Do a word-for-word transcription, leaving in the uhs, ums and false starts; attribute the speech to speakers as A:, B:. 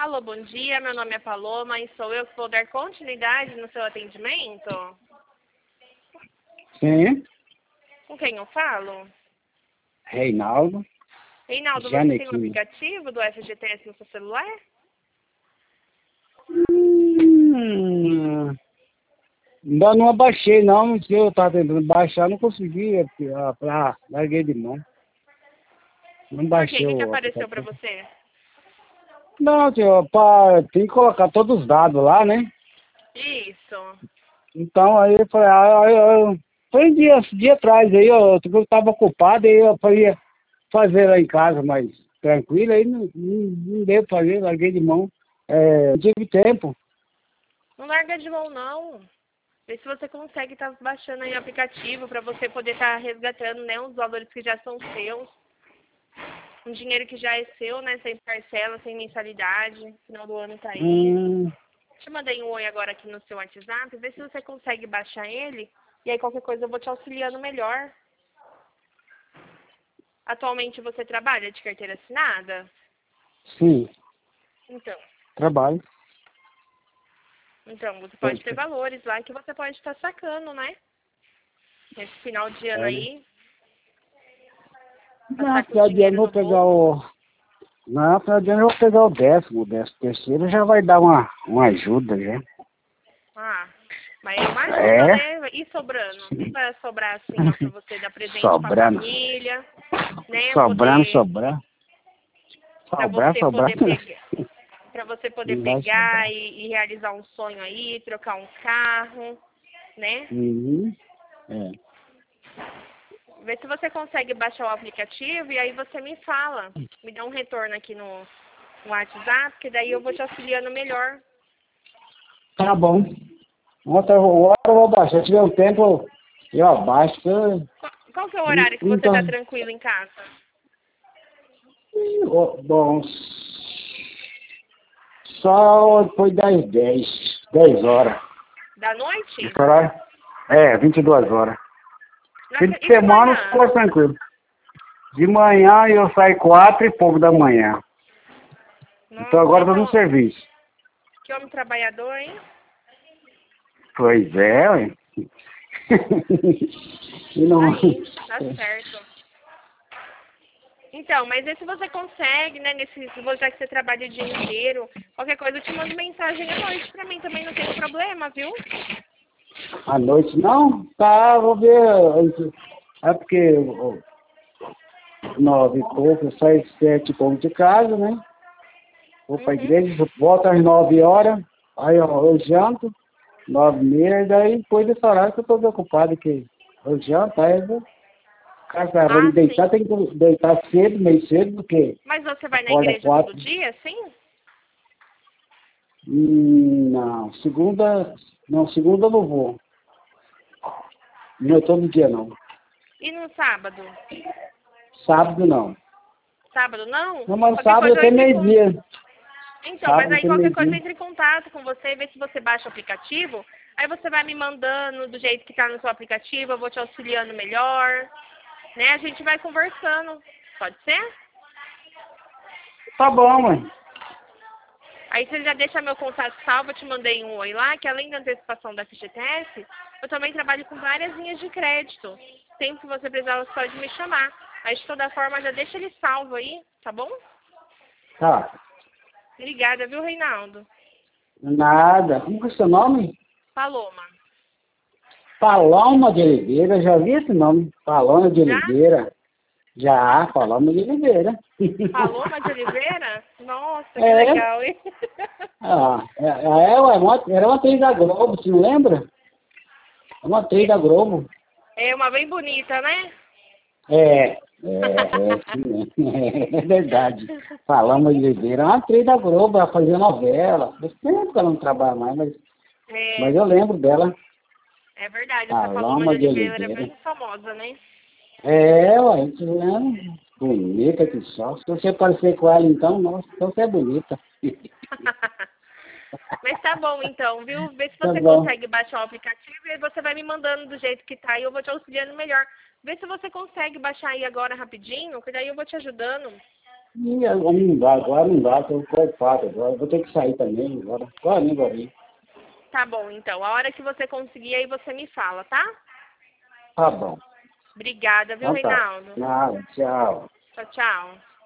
A: Alô, bom dia, meu nome é Paloma e sou eu que vou dar continuidade no seu atendimento.
B: Sim,
A: Com quem eu falo?
B: Reinaldo,
A: Reinaldo, você tem um
B: Janequine.
A: aplicativo do F G T S no seu celular?
B: Hum, ainda não abaixei não, se eu estava tentando baixar, não consegui, é porque, ah, pra, larguei de mão. Não
A: Por quê?
B: baixei
A: O que, que
B: o
A: apareceu pra
B: aplicativo.
A: você?
B: Não, tio, pá, tem que colocar todos os dados lá, né?
A: Isso.
B: Então aí eu falei, ah, eu, eu, foi um dia, dia atrás aí, eu, eu tava ocupado, aí eu ia fazer lá em casa, mas tranquilo, aí não, não, não deu pra fazer, larguei de mão. É, não tive tempo.
A: Não larga de mão, não. Vê se você consegue estar baixando aí o aplicativo para você poder estar resgatando, né, os valores que já são seus. Um dinheiro que já é seu, né, sem parcela, sem mensalidade. Final do ano tá aí.
B: Hum,
A: Te mandei um oi agora aqui no seu WhatsApp. Vê se você consegue baixar ele. E aí qualquer coisa eu vou te auxiliando melhor. Atualmente você trabalha de carteira assinada?
B: sim,
A: Então.
B: trabalho.
A: Então, você pode ter valores lá que você pode estar sacando, né? Nesse final de ano
B: É, né?
A: aí.
B: Não,
A: Passar com o
B: final de ano
A: dinheiro
B: eu vou
A: no
B: pegar
A: bolso.
B: o. Não, final de ano eu vou pegar o décimo, o décimo terceiro já vai dar uma, uma ajuda já.
A: Ah, mas é uma ajuda,
B: É,
A: né? E sobrando? O que vai sobrar assim, ó, pra você dar presente pra
B: sobrando.
A: família, né?
B: Sobrando,
A: Poder,
B: sobrando.
A: pra
B: Sobrar,
A: você
B: sobrar.
A: poder pegar, pra você poder
B: Não vai sobrar.
A: pegar e, e realizar um sonho aí, trocar um carro, né?
B: Uhum. É.
A: Vê se você consegue baixar o aplicativo e aí você me fala. Me dá um retorno aqui no, no WhatsApp, que daí eu vou te auxiliando melhor.
B: Tá bom. Outra hora eu vou baixar. Se tiver um tempo, eu abaixo. Eu,
A: Qual, qual que é o horário que você tá
B: então,
A: tranquilo em casa?
B: ó, bom, só depois das dez, dez horas.
A: Da noite?
B: Esse horário? É, vinte e duas horas.
A: Na,
B: Fim de
A: e de
B: semana,
A: manhã?
B: ficou tranquilo. De manhã eu saio quatro e pouco da manhã. Então
A: Nossa,
B: agora estou no
A: então,
B: serviço.
A: que homem trabalhador, hein?
B: Pois é, ué. E não...
A: Aí, tá certo. Então, mas vê se você consegue, né, nesse, já que você trabalha o dia inteiro, qualquer coisa eu te mando mensagem à noite pra mim também, não tem problema, viu?
B: À noite não? Tá, vou ver. É porque ó, nove e pouco, eu saio sete e pouco de casa, né? Vou pra
A: Uhum.
B: igreja, volto às nove horas, aí ó, eu janto, nove e meia, e daí depois desse horário que eu tô preocupado, que eu janto, aí eu vou casar, vou me
A: Ah,
B: deitar,
A: sim.
B: tem que deitar cedo, meio cedo, porque
A: Mas você vai na
B: acorda
A: igreja todo
B: quatro.
A: dia, sim?
B: Hum, não, segunda, não, segunda eu não vou. Não é todo dia não.
A: E no sábado?
B: Sábado não.
A: Sábado não?
B: Não, mas
A: Qualquer
B: sábado
A: coisa eu
B: até
A: entre em con-
B: meio-dia.
A: Então, mas
B: Sábado
A: aí
B: até
A: qualquer coisa
B: meio-dia.
A: entre em contato com você, vê se você baixa o aplicativo. Aí você vai me mandando do jeito que tá no seu aplicativo, eu vou te auxiliando melhor, né? A gente vai conversando. Pode ser?
B: Tá bom, mãe.
A: Aí você já deixa meu contato salvo, eu te mandei um oi lá, que além da antecipação da F G T S, eu também trabalho com várias linhas de crédito. Sempre que você precisar, você pode me chamar. Aí de toda forma, já deixa ele salvo aí, tá bom?
B: Tá.
A: Obrigada, viu, Reinaldo?
B: Nada. Como que é seu nome?
A: Paloma.
B: Paloma de Oliveira. Já vi esse nome. Paloma de
A: Já?
B: Oliveira. Já, Paloma de Oliveira.
A: Paloma de Oliveira? Nossa, que
B: É.
A: legal, hein?
B: Ah, é, é, é uma, era uma atriz da Globo, você não lembra? É uma atriz da Globo.
A: É uma bem bonita, né?
B: É, é, é, sim, é, é verdade. Paloma de Oliveira é uma atriz da Globo, ela fazia novela. Faz tempo que ela não trabalha mais, mas,
A: É,
B: mas eu lembro dela.
A: é verdade, essa Paloma de
B: Paloma de
A: Oliveira é
B: Oliveira.
A: bem famosa, né?
B: É, ué, isso é bonita que só. Se você parecer com ela, então, nossa, então você é bonita.
A: Mas tá bom então, viu? Vê se
B: Tá
A: você
B: bom.
A: consegue baixar o aplicativo e aí você vai me mandando do jeito que tá e eu vou te auxiliando melhor. Vê se você consegue baixar aí agora rapidinho, que daí eu vou te ajudando.
B: E agora não dá, agora não dá, tô ocupado agora. Vou ter que sair também agora. Agora nem vou vir.
A: Tá bom, então. A hora que você conseguir, aí você me fala, tá?
B: Tá bom.
A: Obrigada, viu,
B: Então tá.
A: Reinaldo?
B: Nada, tchau.
A: Tchau, tchau.